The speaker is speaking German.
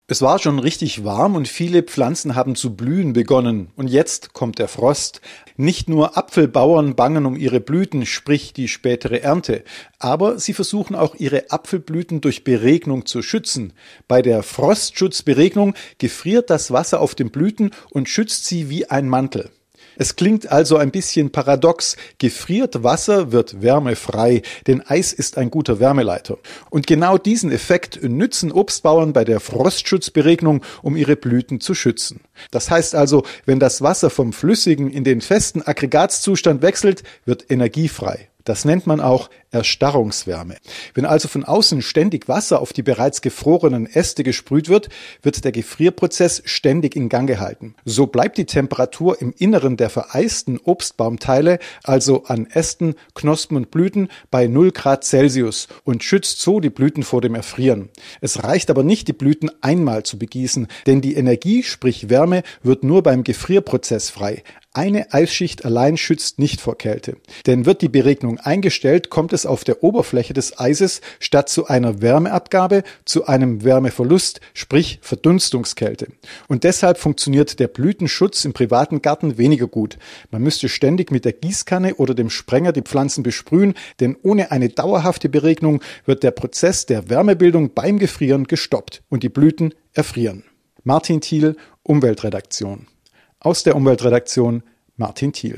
Es war schon richtig warm und viele Pflanzen haben zu blühen begonnen. Und jetzt kommt der Frost. Nicht nur Apfelbauern bangen um ihre Blüten, sprich die spätere Ernte, aber sie versuchen auch ihre Apfelblüten durch Beregnung zu schützen. Bei der Frostschutzberegnung gefriert das Wasser auf den Blüten und schützt sie wie ein Mantel. Es klingt also ein bisschen paradox. Gefriert Wasser wird wärmefrei, denn Eis ist ein guter Wärmeleiter. Und genau diesen Effekt nützen Obstbauern bei der Frostschutzberegnung, um ihre Blüten zu schützen. Das heißt also, wenn das Wasser vom flüssigen in den festen Aggregatzustand wechselt, wird Energie frei. Das nennt man auch Erstarrungswärme. Wenn also von außen ständig Wasser auf die bereits gefrorenen Äste gesprüht wird, wird der Gefrierprozess ständig in Gang gehalten. So bleibt die Temperatur im Inneren der vereisten Obstbaumteile, also an Ästen, Knospen und Blüten, bei 0 Grad Celsius und schützt so die Blüten vor dem Erfrieren. Es reicht aber nicht, die Blüten einmal zu begießen, denn die Energie, sprich Wärme, wird nur beim Gefrierprozess frei. Eine Eisschicht allein schützt nicht vor Kälte. Denn wird die Beregnung eingestellt, kommt es auf der Oberfläche des Eises statt zu einer Wärmeabgabe zu einem Wärmeverlust, sprich Verdunstungskälte. Und deshalb funktioniert der Blütenschutz im privaten Garten weniger gut. Man müsste ständig mit der Gießkanne oder dem Sprenger die Pflanzen besprühen, denn ohne eine dauerhafte Beregnung wird der Prozess der Wärmebildung beim Gefrieren gestoppt und die Blüten erfrieren. Martin Thiel, Umweltredaktion. Aus der Umweltredaktion Martin Thiel.